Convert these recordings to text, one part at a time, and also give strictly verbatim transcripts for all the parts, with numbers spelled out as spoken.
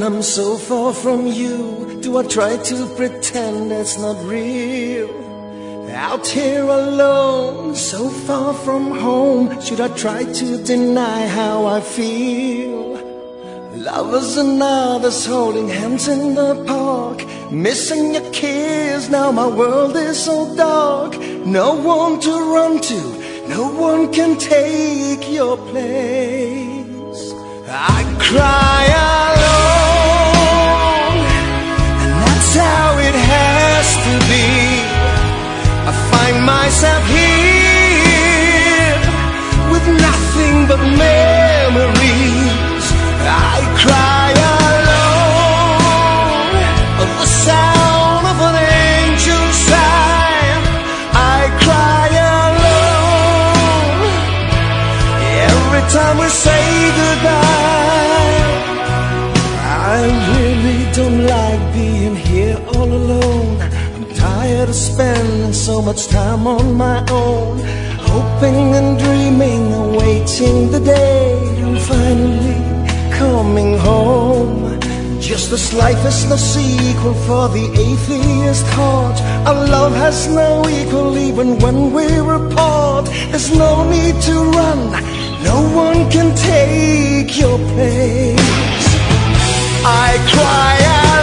I'm so far from you, do I try to pretend it's not real? Out here alone, so far from home, should I try to deny how I feel? Lovers and others holding hands in the park, missing your kiss, now my world is so dark. No one to run to, no one can take your place. I cry alone, and that's how it has to be. I find myself here with nothing but memories. I cry alone, the sound of an angel's sigh. I cry alone every time we say goodbye. I really don't like being here all alone. I'm tired of spending so much time on my own, hoping and dreaming, awaiting the day I'm finally coming home. Just as life is no sequel for the atheist heart, our love has no equal even when we're apart. There's no need to run, no one can take your place. I cry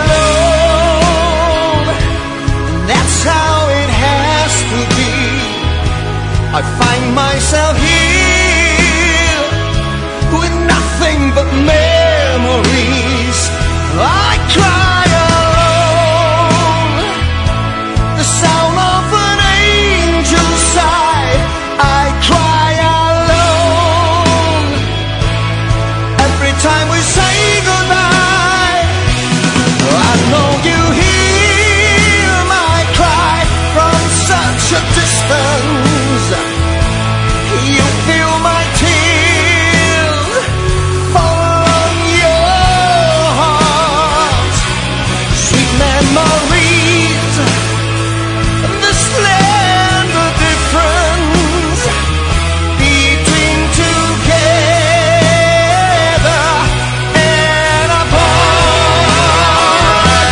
alone, and that's how it has to be. I find myself here with nothing but memories. I cry alone, the sound of an angel's sigh. I cry alone every time we say goodbye. I know you hear my cry from such a distance. You feel my tears fall on your heart. Sweet memories, the slender difference between together and apart.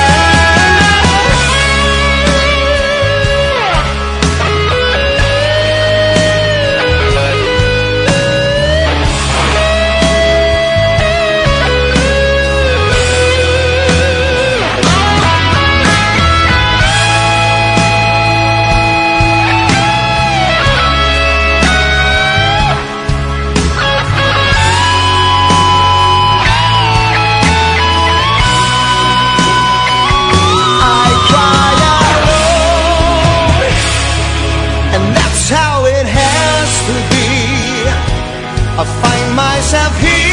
I cry alone, and that's how it has to be. I find myself here